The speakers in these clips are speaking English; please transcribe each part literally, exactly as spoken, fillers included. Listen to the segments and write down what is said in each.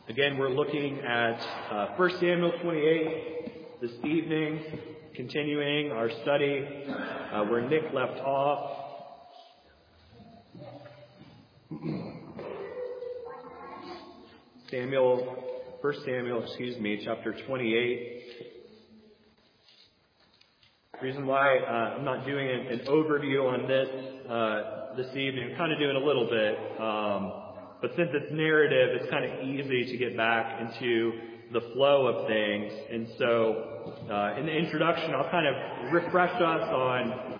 Again, we're looking at uh, First Samuel twenty-eight this evening, continuing our study uh, where Nick left off. Samuel, First Samuel, excuse me, chapter twenty-eight. The reason why uh, I'm not doing an, an overview on this uh, this evening, I'm kind of doing a little bit. Um, But since it's narrative, it's kind of easy to get back into the flow of things. And so, uh, in the introduction, I'll kind of refresh us on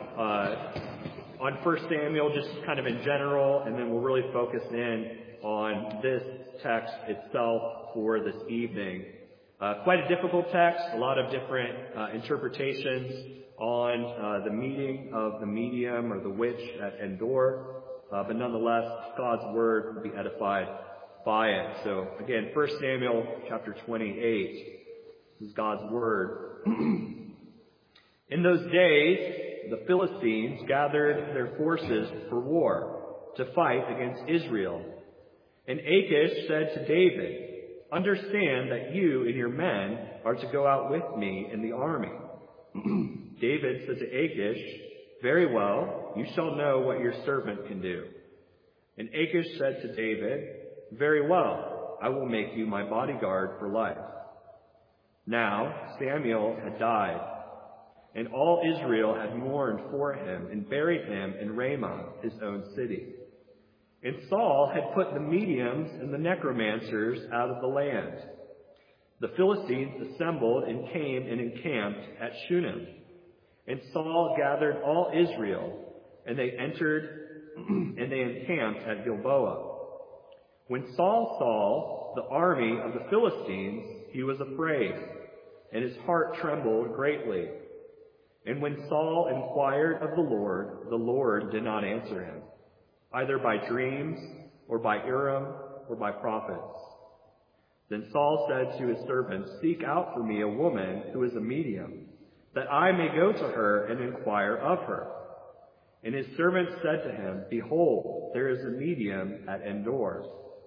uh, on First Samuel, just kind of in general, and then we'll really focus in on this text itself for this evening. Uh, quite a difficult text, a lot of different uh, interpretations on uh, the meeting of the medium or the witch at Endor. Uh, but nonetheless, God's word will be edified by it. So again, First Samuel chapter twenty-eight. This is God's word. In those days, the Philistines gathered their forces for war to fight against Israel. And Achish said to David, "Understand that you and your men are to go out with me in the army." David said to Achish, "Very well, you shall know what your servant can do." And Achish said to David, "Very well, I will make you my bodyguard for life." Now Samuel had died, and all Israel had mourned for him and buried him in Ramah, his own city. And Saul had put the mediums and the necromancers out of the land. The Philistines assembled and came and encamped at Shunem. And Saul gathered all Israel, and they entered and they encamped at Gilboa. When Saul saw the army of the Philistines, he was afraid, and his heart trembled greatly. And when Saul inquired of the Lord, the Lord did not answer him, either by dreams, or by Urim, or by prophets. Then Saul said to his servants, "Seek out for me a woman who is a medium, that I may go to her and inquire of her." And his servants said to him, "Behold, there is a medium at Endor."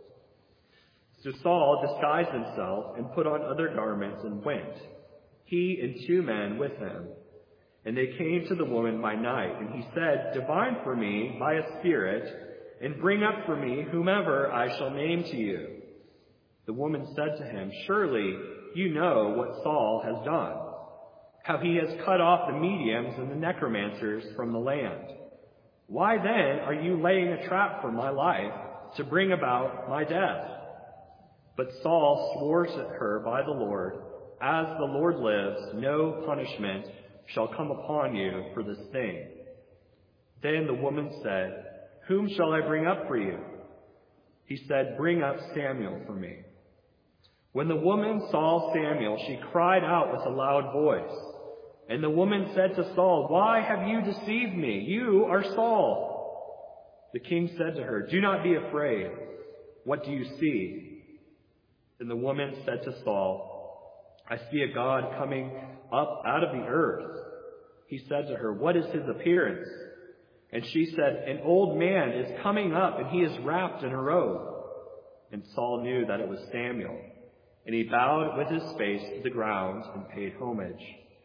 So Saul disguised himself and put on other garments and went, he and two men with him. And they came to the woman by night, and he said, "Divine for me by a spirit, and bring up for me whomever I shall name to you." The woman said to him, "Surely you know what Saul has done, how he has cut off the mediums and the necromancers from the land. Why then are you laying a trap for my life to bring about my death?" But Saul swore to her by the Lord, "As the Lord lives, no punishment shall come upon you for this thing." Then the woman said, "Whom shall I bring up for you?" He said, "Bring up Samuel for me." When the woman saw Samuel, she cried out with a loud voice. And the woman said to Saul, "Why have you deceived me? You are Saul." The king said to her, "Do not be afraid. What do you see?" Then the woman said to Saul, "I see a God coming up out of the earth." He said to her, "What is his appearance?" And she said, "An old man is coming up, and he is wrapped in a robe." And Saul knew that it was Samuel. And he bowed with his face to the ground and paid homage.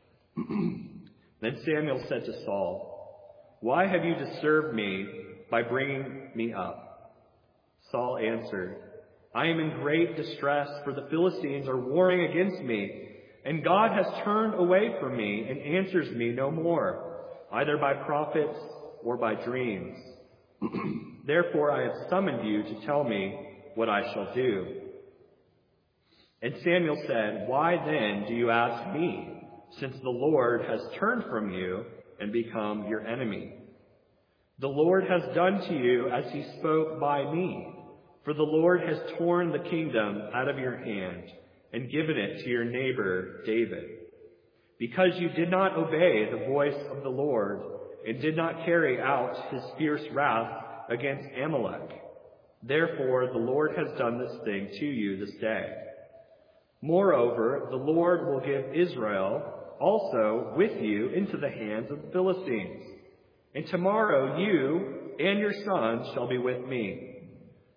Then Samuel said to Saul, "Why have you disturbed me by bringing me up?" Saul answered, "I am in great distress, for the Philistines are warring against me, and God has turned away from me and answers me no more, either by prophets or by dreams. Therefore I have summoned you to tell me what I shall do." And Samuel said, "Why then do you ask me, since the Lord has turned from you and become your enemy? The Lord has done to you as he spoke by me, for the Lord has torn the kingdom out of your hand and given it to your neighbor David. Because you did not obey the voice of the Lord and did not carry out his fierce wrath against Amalek. Therefore the Lord has done this thing to you this day. Moreover, the Lord will give Israel also with you into the hands of the Philistines. And tomorrow you and your sons shall be with me.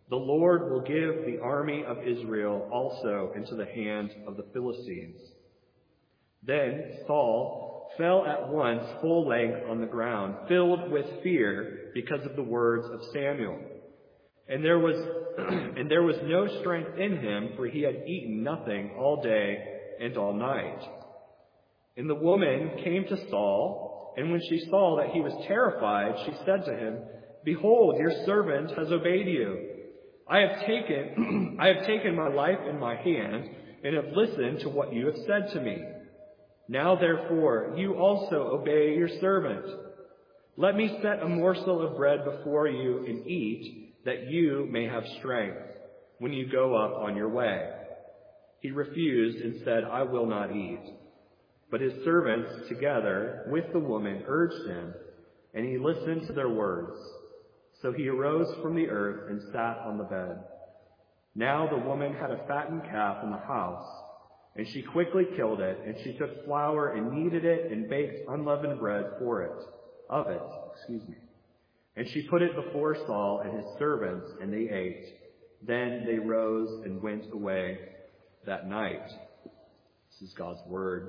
The Lord will give the army of Israel also into the hand of the Philistines." Then Saul fell at once full length on the ground, filled with fear because of the words of Samuel. And there was and there was no strength in him, for he had eaten nothing all day and all night. And the woman came to Saul, and when she saw that he was terrified, she said to him, "Behold, your servant has obeyed you. I have taken I have taken my life in my hand, and have listened to what you have said to me. Now therefore, you also obey your servant. Let me set a morsel of bread before you and eat, that you may have strength when you go up on your way." He refused and said, "I will not eat." But his servants, together with the woman, urged him, and he listened to their words. So he arose from the earth and sat on the bed. Now the woman had a fattened calf in the house, and she quickly killed it, and she took flour and kneaded it and baked unleavened bread for it, of it, excuse me. And she put it before Saul and his servants, and they ate. Then they rose and went away that night. This is God's word.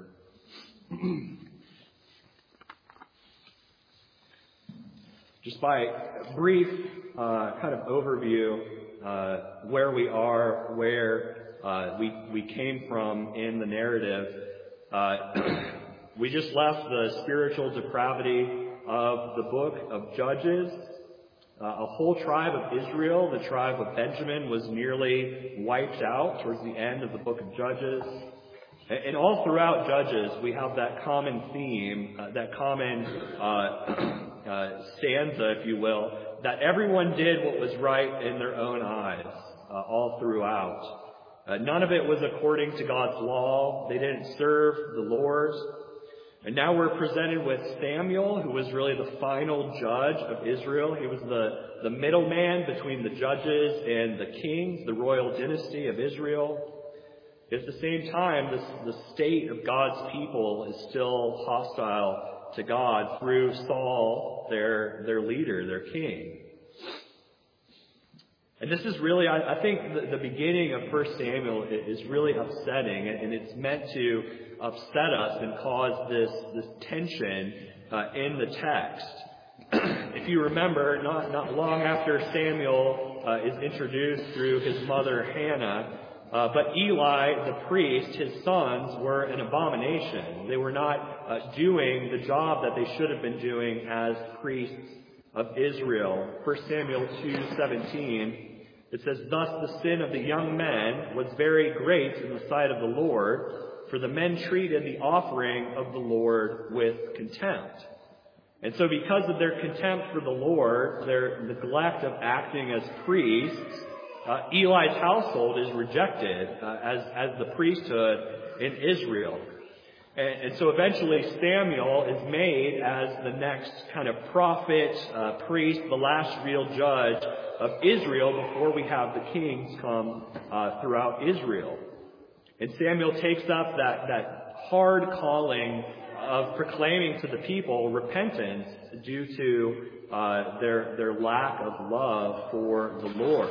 Just by a brief uh, kind of overview, uh, where we are, where uh, we we came from in the narrative, uh, we just left the spiritual depravity of the book of Judges. Uh, a whole tribe of Israel, the tribe of Benjamin, was nearly wiped out towards the end of the book of Judges. And all throughout Judges, we have that common theme, uh, that common uh, uh, stanza, if you will, that everyone did what was right in their own eyes, uh, all throughout. Uh, none of it was according to God's law. They didn't serve the Lord. And now we're presented with Samuel, who was really the final judge of Israel. He was the, the middleman between the judges and the kings, the royal dynasty of Israel. At the same time, this, the state of God's people is still hostile to God through Saul, their, their leader, their king. And this is really, I, I think, the, the beginning of First Samuel is really upsetting, and it's meant to upset us and cause this, this tension uh, in the text. If you remember, not, not long after Samuel uh, is introduced through his mother Hannah, uh, but Eli, the priest, his sons, were an abomination. They were not uh, doing the job that they should have been doing as priests of Israel. First Samuel two seventeen, it says, "Thus the sin of the young men was very great in the sight of the Lord, for the men treated the offering of the Lord with contempt." And so because of their contempt for the Lord, their neglect of acting as priests, uh, Eli's household is rejected uh, as, as the priesthood in Israel. And, and so eventually Samuel is made as the next kind of prophet, uh, priest, the last real judge of Israel before we have the kings come uh, throughout Israel. And Samuel takes up that, that hard calling of proclaiming to the people repentance due to uh, their, their lack of love for the Lord.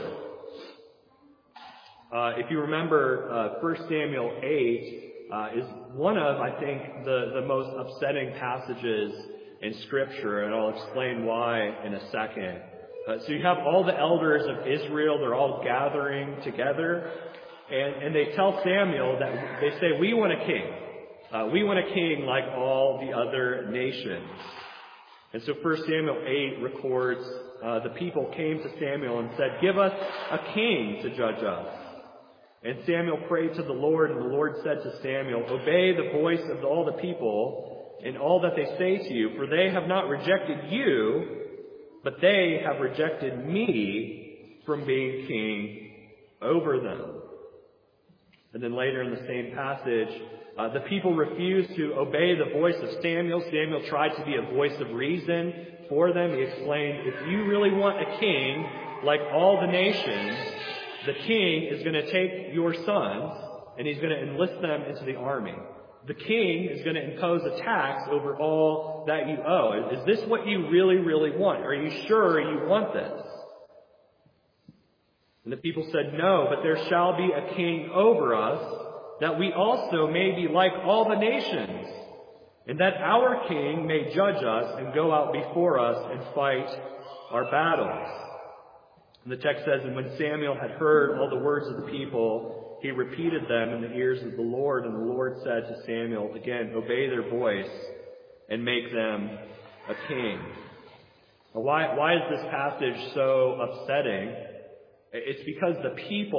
Uh, if you remember, uh, First Samuel eight uh, is one of, I think, the, the most upsetting passages in Scripture, and I'll explain why in a second. Uh, so you have all the elders of Israel, they're all gathering together, and, and they tell Samuel that they say, we want a king. Uh, we want a king like all the other nations. And so First Samuel eight records, uh, the people came to Samuel and said, give us a king to judge us. And Samuel prayed to the Lord, and the Lord said to Samuel, obey the voice of all the people in all that they say to you, for they have not rejected you, but they have rejected me from being king over them. And then later in the same passage, uh, the people refused to obey the voice of Samuel. Samuel tried to be a voice of reason for them. He explained, if you really want a king like all the nations, the king is going to take your sons and he's going to enlist them into the army. The king is going to impose a tax over all that you owe. Is this what you really, really want? Are you sure you want this? And the people said, "No, but there shall be a king over us, that we also may be like all the nations, and that our king may judge us and go out before us and fight our battles." And the text says, "And when Samuel had heard all the words of the people, he repeated them in the ears of the Lord. And the Lord said to Samuel, again, obey their voice and make them a king." Now, why, why is this passage so upsetting? It's because the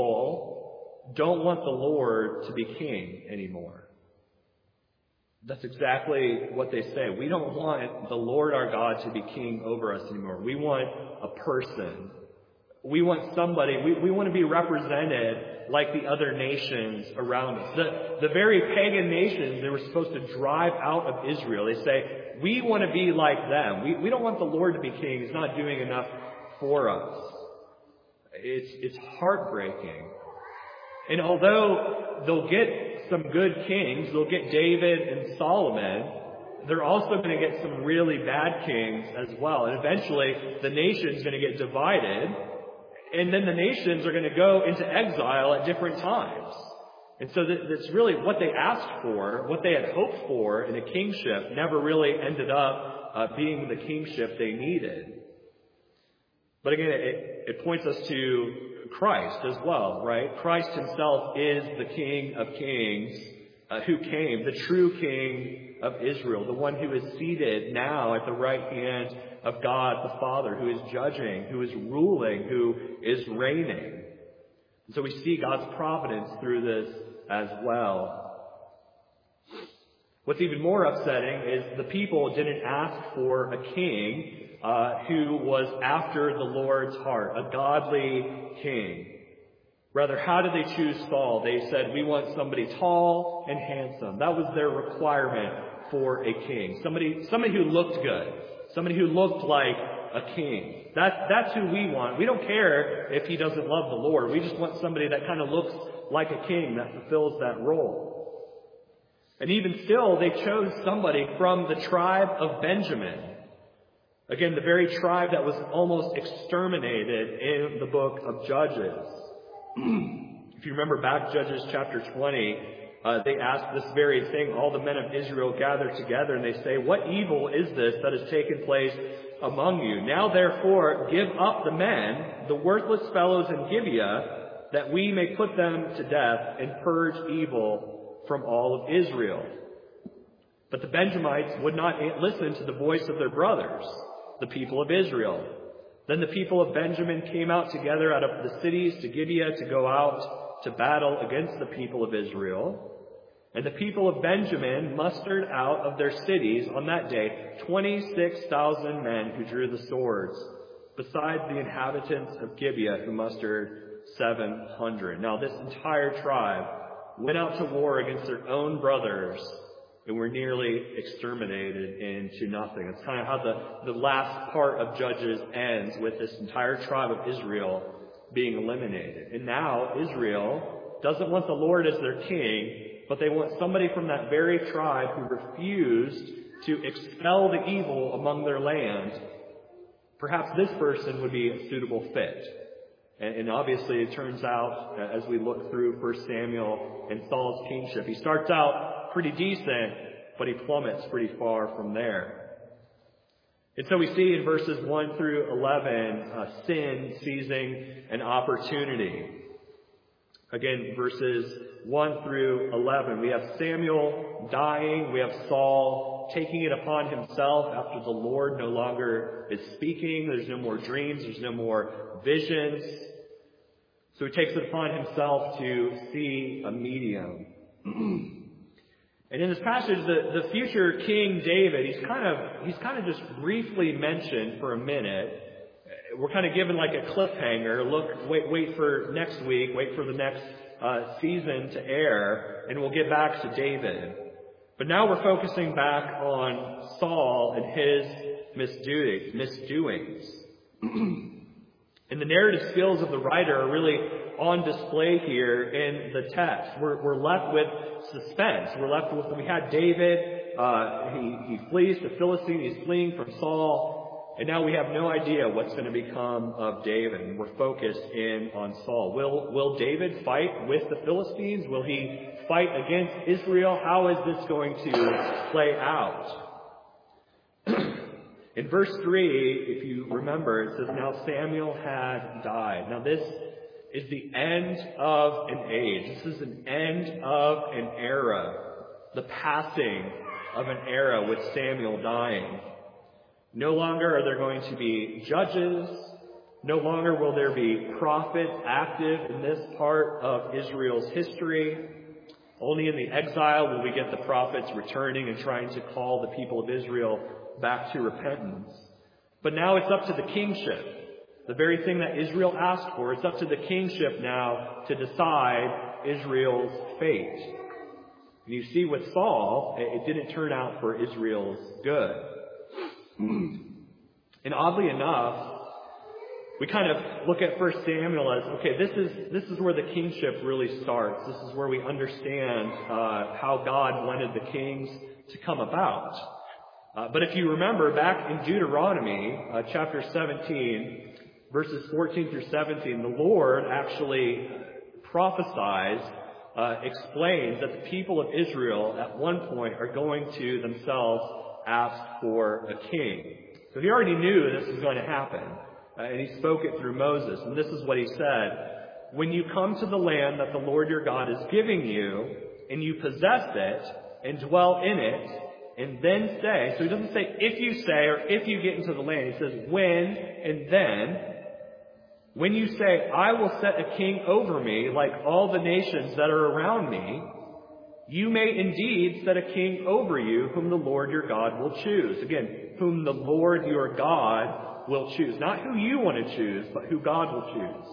people don't want the Lord to be king anymore. That's exactly what they say. We don't want the Lord our God to be king over us anymore. We want a person. We want somebody, we, we want to be represented like the other nations around us. The, the very pagan nations they were supposed to drive out of Israel. They say, we want to be like them. We, we don't want the Lord to be king. He's not doing enough for us. It's, it's heartbreaking. And although they'll get some good kings, they'll get David and Solomon, they're also going to get some really bad kings as well. And eventually the nation's going to get divided. And then the nations are going to go into exile at different times. And so that's really what they asked for, what they had hoped for in a kingship, never really ended up uh, being the kingship they needed. But again, it, it points us to Christ as well, right? Christ himself is the King of Kings uh, who came, the true King of Israel, the one who is seated now at the right hand of God the Father, who is judging, who is ruling, who is reigning. And so we see God's providence through this as well. What's even more upsetting is the people didn't ask for a king uh, who was after the Lord's heart, a godly king. Rather, how did they choose Saul? They said, we want somebody tall and handsome. That was their requirement for a king. Somebody, somebody who looked good. Somebody who looked like a king. That, that's who we want. We don't care if he doesn't love the Lord. We just want somebody that kind of looks like a king, that fulfills that role. And even still, they chose somebody from the tribe of Benjamin. Again, the very tribe that was almost exterminated in the book of Judges. If you remember back Judges chapter twenty, uh, they asked this very thing. All the men of Israel gathered together and they say, what evil is this that has taken place among you? Now therefore give up the men, the worthless fellows in Gibeah, that we may put them to death and purge evil from all of Israel. But the Benjamites would not listen to the voice of their brothers, the people of Israel. Then the people of Benjamin came out together out of the cities to Gibeah to go out to battle against the people of Israel. And the people of Benjamin mustered out of their cities on that day twenty-six thousand men who drew the swords, besides the inhabitants of Gibeah who mustered seven hundred. Now this entire tribe went out to war against their own brothers and were nearly exterminated into nothing. It's kind of how the, the last part of Judges ends, with this entire tribe of Israel being eliminated. And now Israel doesn't want the Lord as their king, but they want somebody from that very tribe who refused to expel the evil among their land. Perhaps this person would be a suitable fit. And, and obviously it turns out, uh, as we look through First Samuel and Saul's kingship, he starts out pretty decent, but he plummets pretty far from there. And so we see in verses one through eleven, uh, sin seizing an opportunity. Again, verses one through eleven, we have Samuel dying. We have Saul taking it upon himself after the Lord no longer is speaking. There's no more dreams. There's no more visions. So he takes it upon himself to see a medium. And in this passage, the, the future King David, he's kind of he's kind of just briefly mentioned for a minute. We're kind of given like a cliffhanger. Look, wait, wait for next week. Wait for the next uh, season to air, and we'll get back to David. But now we're focusing back on Saul and his misdoing, misdoings. And the narrative skills of the writer are really on display here in the text. We're, we're left with suspense. We're left with, we had David, uh, he, he flees to Philistine, he's fleeing from Saul. And now we have no idea what's going to become of David, and we're focused in on Saul. Will, will David fight with the Philistines? Will he fight against Israel? How is this going to play out? In verse three, if you remember, it says, "Now Samuel had died." Now this is the end of an age. This is an end of an era. The passing of an era with Samuel dying. No longer are there going to be judges. No longer will there be prophets active in this part of Israel's history. Only in the exile will we get the prophets returning and trying to call the people of Israel back to repentance. But now it's up to the kingship. The very thing that Israel asked for, it's up to the kingship now to decide Israel's fate. And you see with Saul, it didn't turn out for Israel's good. And oddly enough, we kind of look at First Samuel as, okay, this is this is where the kingship really starts. This is where we understand uh, how God wanted the kings to come about. Uh, but if you remember back in Deuteronomy uh, chapter seventeen, verses fourteen through seventeen, the Lord actually prophesies, uh, explains that the people of Israel at one point are going to themselves ask for a king. So he already knew this was going to happen. Uh, and he spoke it through Moses. And this is what he said. "When you come to the land that the Lord your God is giving you, and you possess it, and dwell in it, and then say," so he doesn't say if you say or if you get into the land. He says when and then. "When you say, I will set a king over me like all the nations that are around me, you may indeed set a king over you whom the Lord your God will choose." Again, whom the Lord your God will choose. Not who you want to choose, but who God will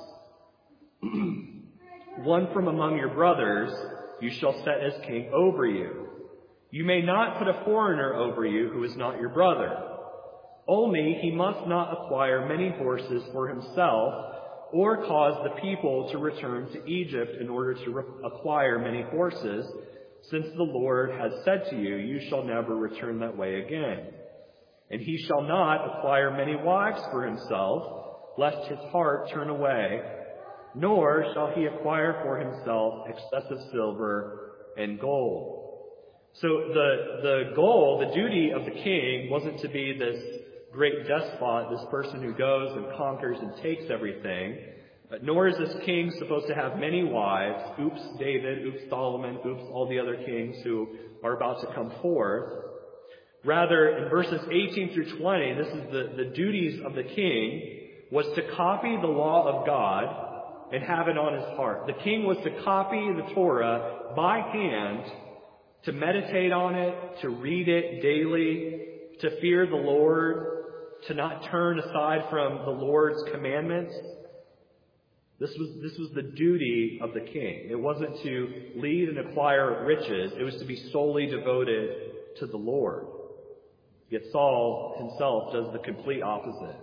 choose. "One from among your brothers you shall set as king over you. You may not put a foreigner over you who is not your brother. Only he must not acquire many horses for himself, or cause the people to return to Egypt in order to re- acquire many horses, since the Lord has said to you, you shall never return that way again. And he shall not acquire many wives for himself, lest his heart turn away, nor shall he acquire for himself excessive silver and gold." So the, the goal, the duty of the king wasn't to be this great despot, this person who goes and conquers and takes everything, nor is this king supposed to have many wives. Oops, David, oops, Solomon, oops, all the other kings who are about to come forth. Rather, in verses eighteen through twenty, this is the, the duties of the king, was to copy the law of God and have it on his heart. The king was to copy the Torah by hand, to meditate on it, to read it daily, to fear the Lord, to not turn aside from the Lord's commandments. This was, this was the duty of the king. It wasn't to lead and acquire riches. It was to be solely devoted to the Lord. Yet Saul himself does the complete opposite.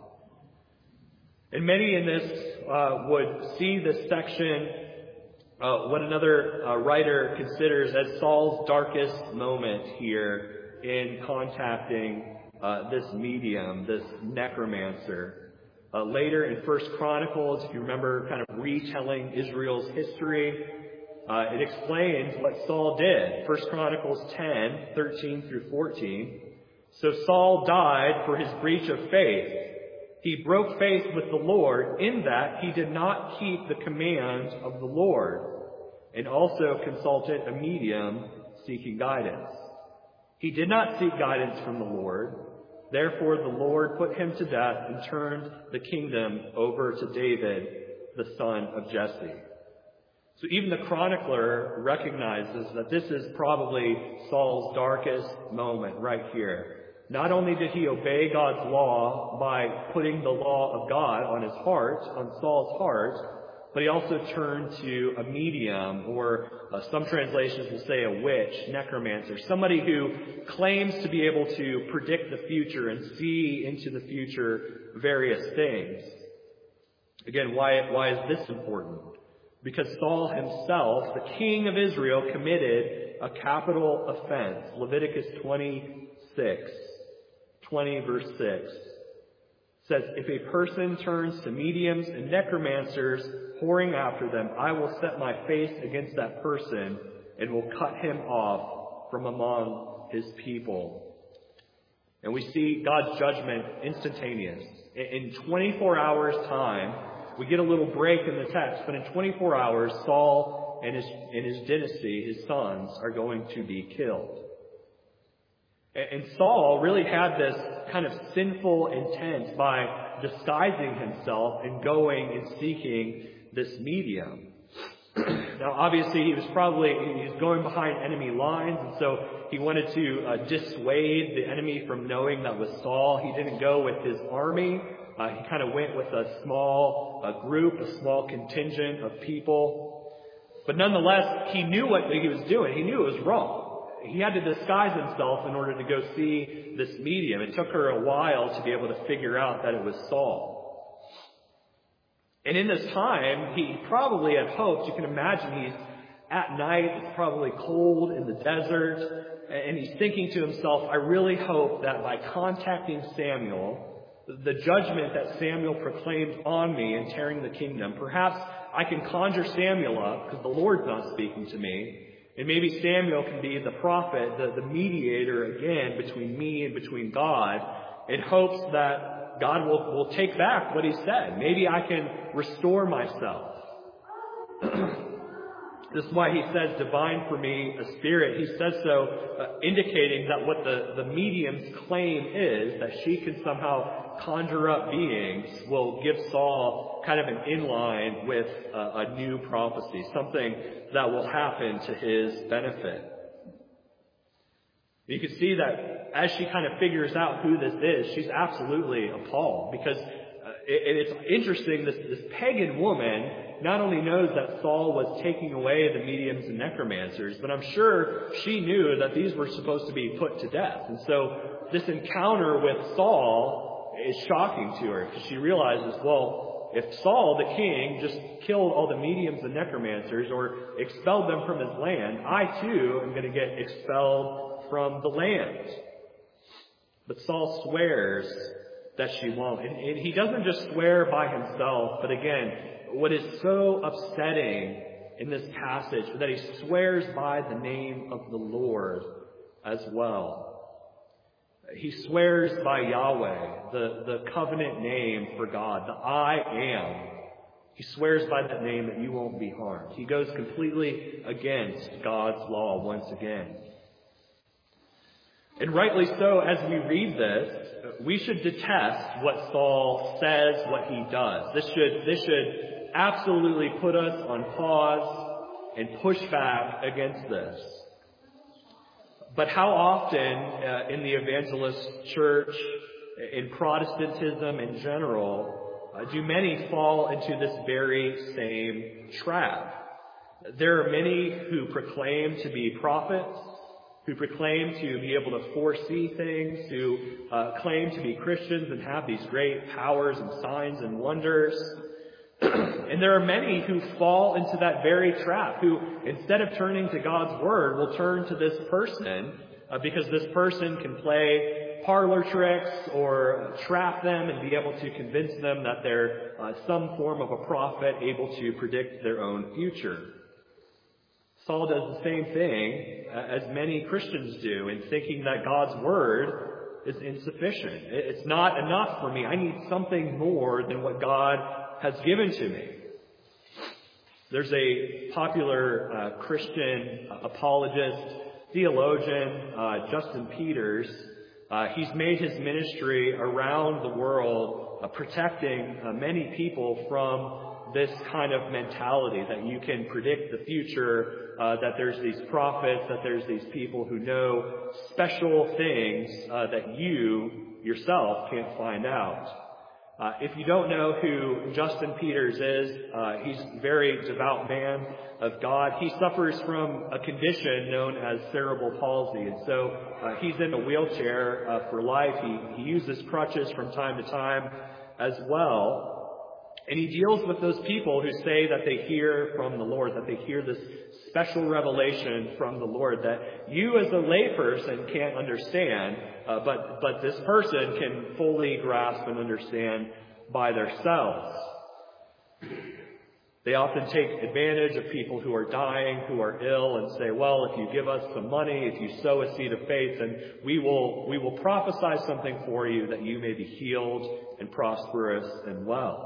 And many in this uh, would see this section, uh, what another uh, writer considers as Saul's darkest moment here in contacting uh, this medium, this necromancer. Uh, later in First Chronicles, if you remember kind of retelling Israel's history, uh, it explains what Saul did. First Chronicles ten, thirteen through fourteen. "So Saul died for his breach of faith. He broke faith with the Lord in that he did not keep the command of the Lord, and also consulted a medium seeking guidance. He did not seek guidance from the Lord. Therefore the Lord put him to death and turned the kingdom over to David, the son of Jesse." So even the chronicler recognizes that this is probably Saul's darkest moment right here. Not only did he obey God's law by putting the law of God on his heart, on Saul's heart, but he also turned to a medium, or uh, some translations will say a witch, necromancer, somebody who claims to be able to predict the future and see into the future various things. Again, why, why is this important? Because Saul himself, the king of Israel, committed a capital offense. Leviticus twenty-six, twenty verse six. says, if a person turns to mediums and necromancers, whoring after them, I will set my face against that person and will cut him off from among his people. And we see God's judgment instantaneous. In twenty-four hours' time, we get a little break in the text, but in twenty-four hours, Saul and his, and his dynasty, his sons, are going to be killed. And Saul really had this kind of sinful intent by disguising himself and going and seeking this medium. Now, obviously, he was probably, he was going behind enemy lines, and so he wanted to uh, dissuade the enemy from knowing that was Saul. He didn't go with his army. Uh, he kind of went with a small a group, a small contingent of people. But nonetheless, he knew what he was doing. He knew it was wrong. He had to disguise himself in order to go see this medium. It took her a while to be able to figure out that it was Saul. And in this time, he probably had hoped, you can imagine he's at night, it's probably cold in the desert, and he's thinking to himself, I really hope that by contacting Samuel, the judgment that Samuel proclaimed on me in tearing the kingdom, perhaps I can conjure Samuel up, because the Lord's not speaking to me, and maybe Samuel can be the prophet, the, the mediator again between me and between God, in hopes that God will, will take back what he said. Maybe I can restore myself. This is why he says, divine for me a spirit. He says so, uh, indicating that what the, the medium's claim is, that she can somehow conjure up beings, will give Saul kind of an inline with a, a new prophecy, something that will happen to his benefit. You can see that as she kind of figures out who this is, she's absolutely appalled, because uh, it, it's interesting, this, this pagan woman not only knows that Saul was taking away the mediums and necromancers, but I'm sure she knew that these were supposed to be put to death. And so this encounter with Saul is shocking to her, because she realizes, well, if Saul, the king, just killed all the mediums and necromancers or expelled them from his land, I too am going to get expelled from the land. But Saul swears that she won't. And, and he doesn't just swear by himself, but again, what is so upsetting in this passage is that he swears by the name of the Lord as well. He swears by Yahweh, the, the covenant name for God, the I am. He swears by that name that you won't be harmed. He goes completely against God's law once again. And rightly so, as we read this, we should detest what Saul says, what he does. This should, this should absolutely put us on pause and push back against this. But how often uh, in the evangelist church, in Protestantism in general, uh, do many fall into this very same trap? There are many who proclaim to be prophets, who proclaim to be able to foresee things, who uh, claim to be Christians and have these great powers and signs and wonders. And there are many who fall into that very trap, who instead of turning to God's Word will turn to this person uh, because this person can play parlor tricks or trap them and be able to convince them that they're uh, some form of a prophet able to predict their own future. Saul does the same thing uh, as many Christians do in thinking that God's Word is insufficient. It's not enough for me. I need something more than what God has given to me. There's a popular uh, Christian uh, apologist, theologian, uh, Justin Peters. Uh, he's made his ministry around the world uh, protecting uh, many people from this kind of mentality that you can predict the future, uh, that there's these prophets, that there's these people who know special things uh, that you yourself can't find out. Uh, if you don't know who Justin Peters is, uh, he's a very devout man of God. He suffers from a condition known as cerebral palsy, and so uh, he's in a wheelchair uh, for life. He, he uses crutches from time to time as well. And he deals with those people who say that they hear from the Lord, that they hear this special revelation from the Lord that you as a layperson can't understand, uh, but, but this person can fully grasp and understand by themselves. They often take advantage of people who are dying, who are ill, and say, well, if you give us some money, if you sow a seed of faith, then we will, we will prophesy something for you that you may be healed and prosperous and well.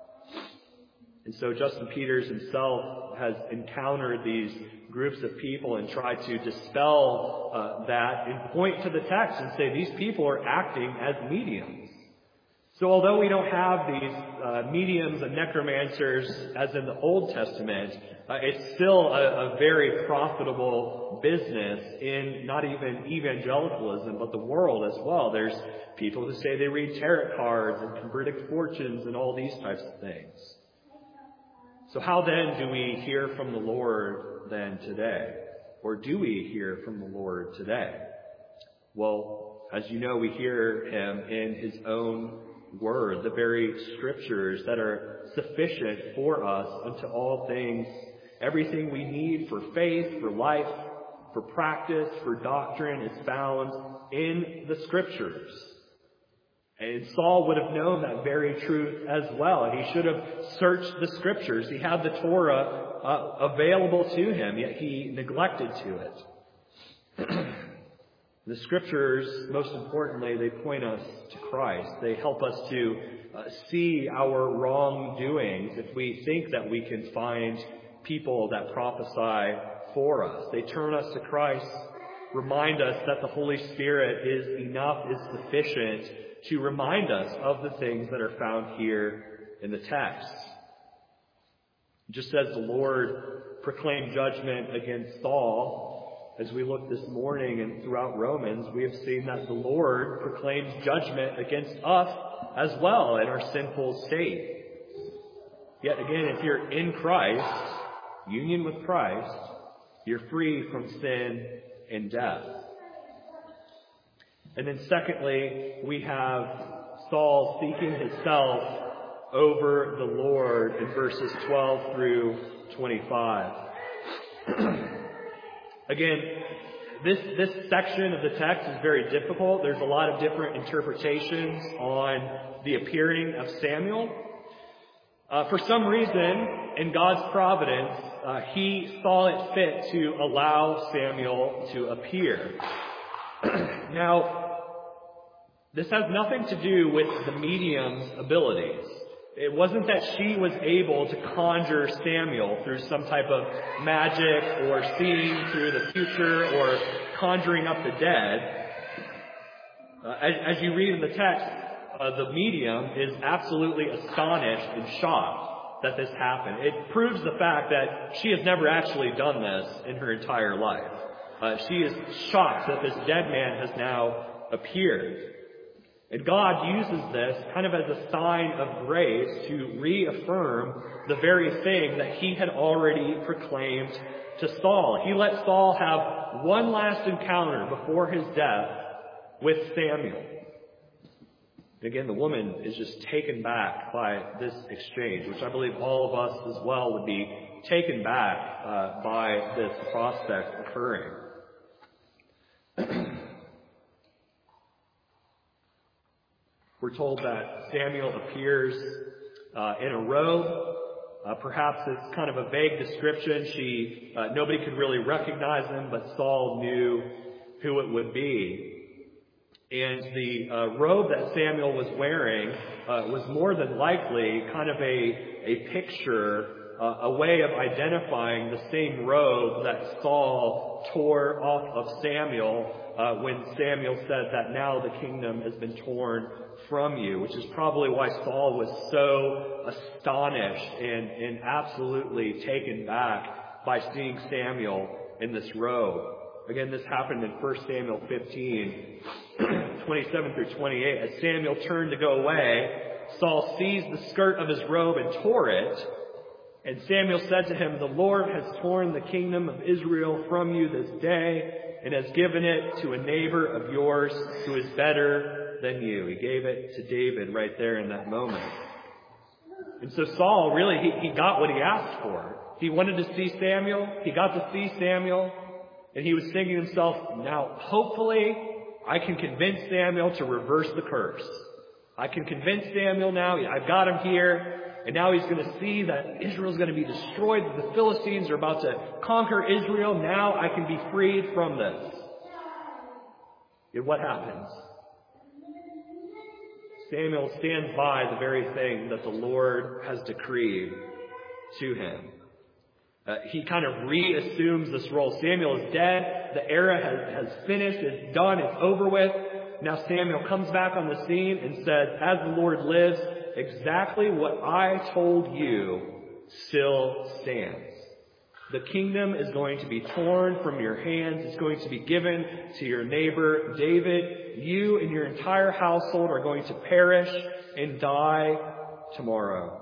And so Justin Peters himself has encountered these groups of people and tried to dispel uh, that and point to the text and say these people are acting as mediums. So although we don't have these uh, mediums and necromancers as in the Old Testament, uh, it's still a, a very profitable business in not even evangelicalism, but the world as well. There's people who say they read tarot cards and can predict fortunes and all these types of things. So how then do we hear from the Lord then today? Or do we hear from the Lord today? Well, as you know, we hear him in his own word, the very scriptures that are sufficient for us unto all things. Everything we need for faith, for life, for practice, for doctrine is found in the scriptures. And Saul would have known that very truth as well. He should have searched the scriptures. He had the Torah uh, available to him, yet he neglected to it. The scriptures, most importantly, they point us to Christ. They help us to uh, see our wrongdoings if we think that we can find people that prophesy for us. They turn us to Christ, remind us that the Holy Spirit is enough, is sufficient to remind us of the things that are found here in the text. Just as the Lord proclaimed judgment against Saul, as we look this morning and throughout Romans, we have seen that the Lord proclaims judgment against us as well in our sinful state. Yet again, if you're in Christ, union with Christ, you're free from sin and death. And then secondly, we have Saul seeking himself over the Lord in verses twelve through twenty-five. Again, this, this section of the text is very difficult. There's a lot of different interpretations on the appearing of Samuel. Uh, for some reason, in God's providence, uh, he saw it fit to allow Samuel to appear. Now, this has nothing to do with the medium's abilities. It wasn't that she was able to conjure Samuel through some type of magic or seeing through the future or conjuring up the dead. Uh, as, as you read in the text, uh, the medium is absolutely astonished and shocked that this happened. It proves the fact that she has never actually done this in her entire life. Uh, she is shocked that this dead man has now appeared. And God uses this kind of as a sign of grace to reaffirm the very thing that he had already proclaimed to Saul. He let Saul have one last encounter before his death with Samuel. And again, the woman is just taken back by this exchange, which I believe all of us as well would be taken back uh, by this prospect occurring. We're told that Samuel appears uh, in a robe. Uh, perhaps it's kind of a vague description. She, uh, nobody could really recognize him, but Saul knew who it would be. And the uh, robe that Samuel was wearing uh, was more than likely kind of a, a picture, uh, a way of identifying the same robe that Saul tore off of Samuel uh, when Samuel said that now the kingdom has been torn from you, which is probably why Saul was so astonished and, and absolutely taken back by seeing Samuel in this robe. Again, this happened in First Samuel fifteen, twenty-seven through twenty-eight. As Samuel turned to go away, Saul seized the skirt of his robe and tore it. And Samuel said to him, "The Lord has torn the kingdom of Israel from you this day and has given it to a neighbor of yours who is better than you." He gave it to David right there in that moment. And so Saul, really, he, he got what he asked for. He wanted to see Samuel. He got to see Samuel. And he was thinking to himself, now hopefully I can convince Samuel to reverse the curse. I can convince Samuel now. I've got him here. And now he's going to see that Israel's going to be destroyed. That the Philistines are about to conquer Israel. Now I can be freed from this. And what happens? Samuel stands by the very thing that the Lord has decreed to him. Uh, he kind of reassumes this role. Samuel is dead. The era has, has finished. It's done. It's over with. Now Samuel comes back on the scene and says, as the Lord lives, exactly what I told you still stands. The kingdom is going to be torn from your hands. It's going to be given to your neighbor David. You and your entire household are going to perish and die tomorrow.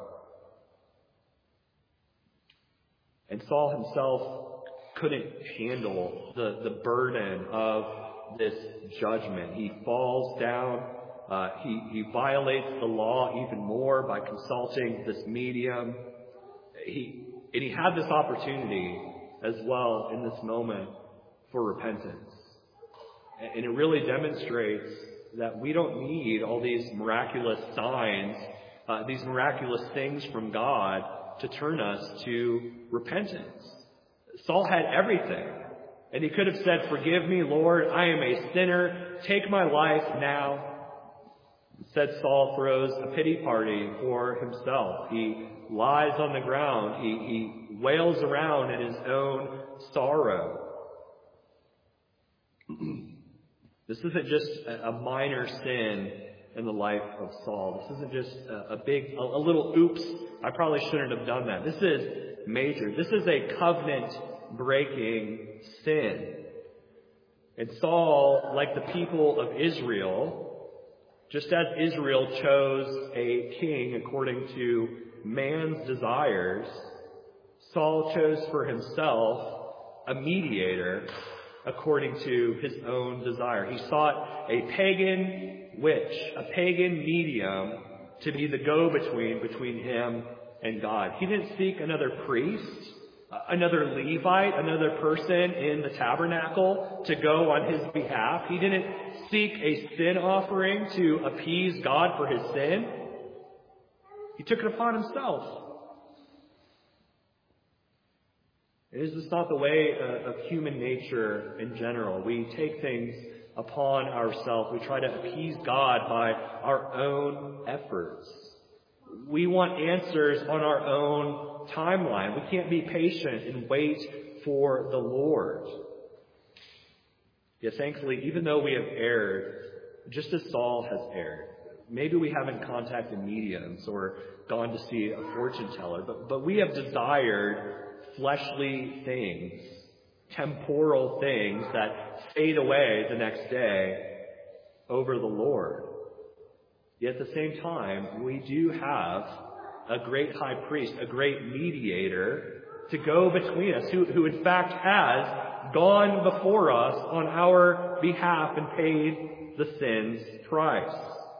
And Saul himself couldn't handle the, the burden of this judgment. He falls down. Uh, he, he violates the law even more by consulting this medium. He, and he had this opportunity as well in this moment for repentance. And it really demonstrates that we don't need all these miraculous signs, uh, these miraculous things from God to turn us to repentance. Saul had everything. And he could have said, forgive me, Lord, I am a sinner. Take my life now. Instead, Saul throws a pity party for himself. He lies on the ground. He, he wails around in his own sorrow. This isn't just a minor sin in the life of Saul. This isn't just a, a big, a, a little oops, I probably shouldn't have done that. This is major. This is a covenant-breaking sin. And Saul, like the people of Israel, just as Israel chose a king according to man's desires, Saul chose for himself a mediator according to his own desire. He sought a pagan witch, a pagan medium, to be the go-between between him and God. He didn't seek another priest, another Levite, another person in the tabernacle to go on his behalf. He didn't seek a sin offering to appease God for his sin. He took it upon himself. Is this not the way of human nature in general? We take things upon ourselves. We try to appease God by our own efforts. We want answers on our own timeline. We can't be patient and wait for the Lord. Yet thankfully, even though we have erred, just as Saul has erred, maybe we haven't contacted mediums or gone to see a fortune teller, but, but we have desired fleshly things, temporal things that fade away the next day over the Lord. Yet at the same time, we do have a great high priest, a great mediator to go between us, who, who in fact has gone before us on our behalf and paid the sin's price.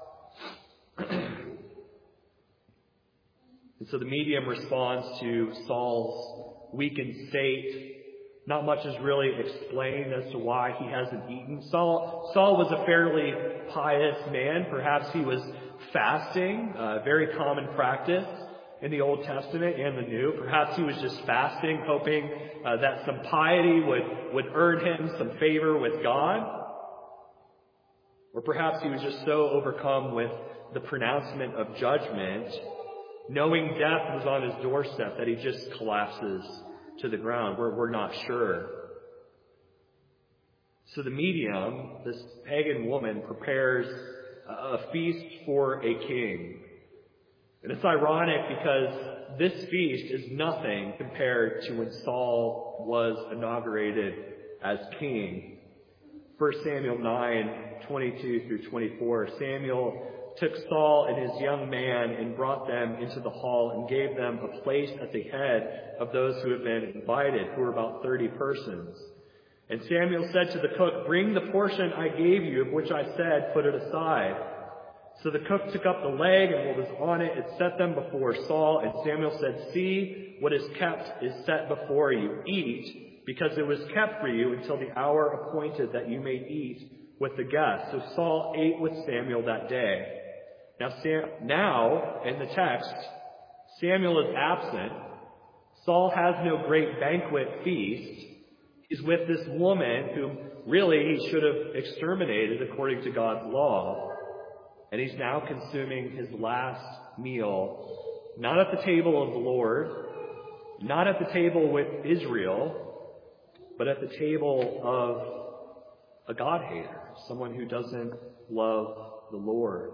And so the medium responds to Saul's weakened state. Not much is really explained as to why he hasn't eaten. Saul, Saul was a fairly pious man. Perhaps he was fasting, a very common practice in the Old Testament and the New. Perhaps he was just fasting, hoping uh, that some piety would, would earn him some favor with God. Or perhaps he was just so overcome with the pronouncement of judgment, knowing death was on his doorstep, that he just collapses to the ground. We're, we're not sure. So the medium, this pagan woman, prepares a feast for a king. And it's ironic because this feast is nothing compared to when Saul was inaugurated as king. First Samuel nine, twenty-two through twenty-four, Samuel took Saul and his young man and brought them into the hall and gave them a place at the head of those who had been invited, who were about thirty persons. And Samuel said to the cook, "Bring the portion I gave you, of which I said, put it aside." So the cook took up the leg and what was on it, and set them before Saul. And Samuel said, "See, what is kept is set before you. Eat, because it was kept for you until the hour appointed that you may eat with the guests." So Saul ate with Samuel that day. Now, Sam, now in the text, Samuel is absent. Saul has no great banquet feast. He's with this woman whom really he should have exterminated according to God's law. And he's now consuming his last meal, not at the table of the Lord, not at the table with Israel, but at the table of a God-hater, someone who doesn't love the Lord.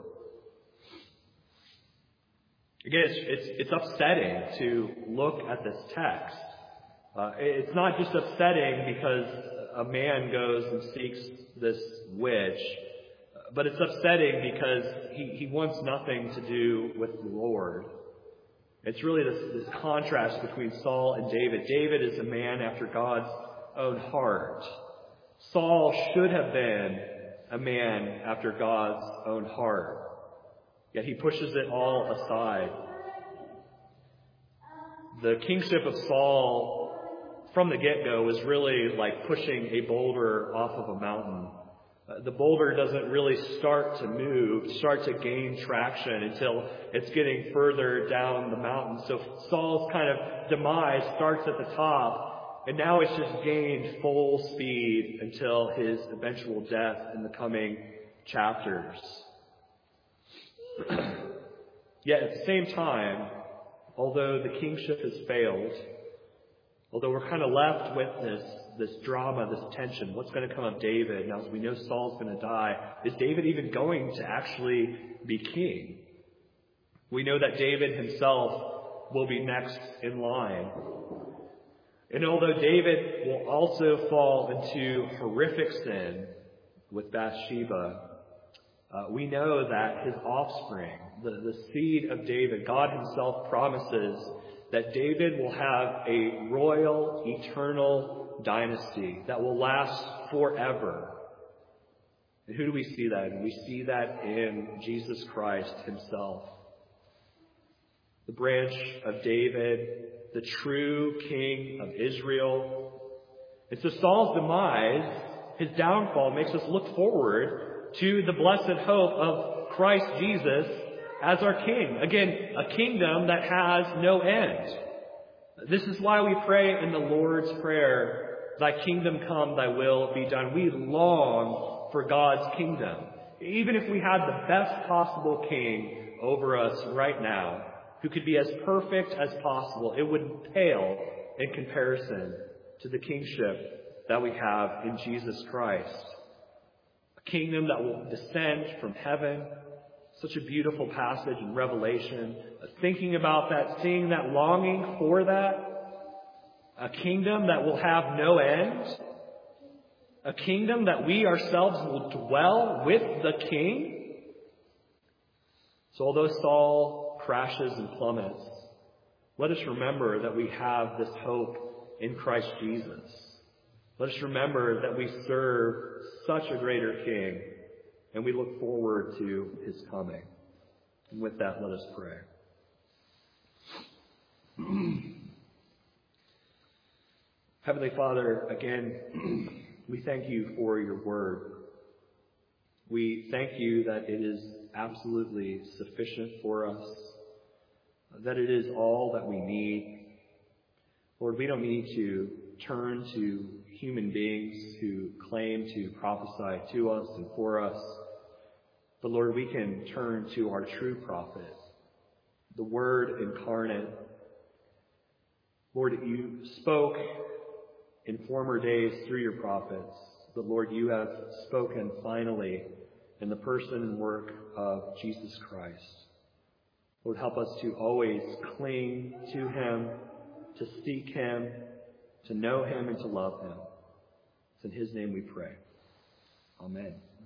Again, it's, it's, it's upsetting to look at this text. Uh, it's not just upsetting because a man goes and seeks this witch, but it's upsetting because he, he wants nothing to do with the Lord. It's really this, this contrast between Saul and David. David is a man after God's own heart. Saul should have been a man after God's own heart. Yet he pushes it all aside. The kingship of Saul from the get-go was really like pushing a boulder off of a mountain. Uh, the boulder doesn't really start to move, start to gain traction until it's getting further down the mountain. So Saul's kind of demise starts at the top, and now it's just gained full speed until his eventual death in the coming chapters. Yet at the same time, although the kingship has failed, although we're kind of left with this this drama, this tension, what's going to come of David? Now, as we know Saul's going to die, is David even going to actually be king? We know that David himself will be next in line. And although David will also fall into horrific sin with Bathsheba, uh, we know that his offspring, the, the seed of David, God himself promises that David will have a royal, eternal dynasty that will last forever. And who do we see that in? We see that in Jesus Christ himself. The branch of David, the true king of Israel. And so Saul's demise, his downfall, makes us look forward to the blessed hope of Christ Jesus as our king. Again, a kingdom that has no end. This is why we pray in the Lord's Prayer, "Thy kingdom come, thy will be done." We long for God's kingdom. Even if we had the best possible king over us right now, who could be as perfect as possible, it would pale in comparison to the kingship that we have in Jesus Christ. A kingdom that will descend from heaven. Such a beautiful passage in Revelation. Thinking about that, seeing that, longing for that. A kingdom that will have no end. A kingdom that we ourselves will dwell with the King. So although Saul crashes and plummets, let us remember that we have this hope in Christ Jesus. Let us remember that we serve such a greater King, and we look forward to his coming. And with that, let us pray. Heavenly Father, again, we thank you for your word. We thank you that it is absolutely sufficient for us, that it is all that we need. Lord, we don't need to turn to human beings who claim to prophesy to us and for us. But Lord, we can turn to our true prophet, the Word incarnate. Lord, you spoke in former days through your prophets, but Lord, you have spoken finally in the person and work of Jesus Christ. Lord, help us to always cling to him, to seek him, to know him, and to love him. It's in his name we pray. Amen.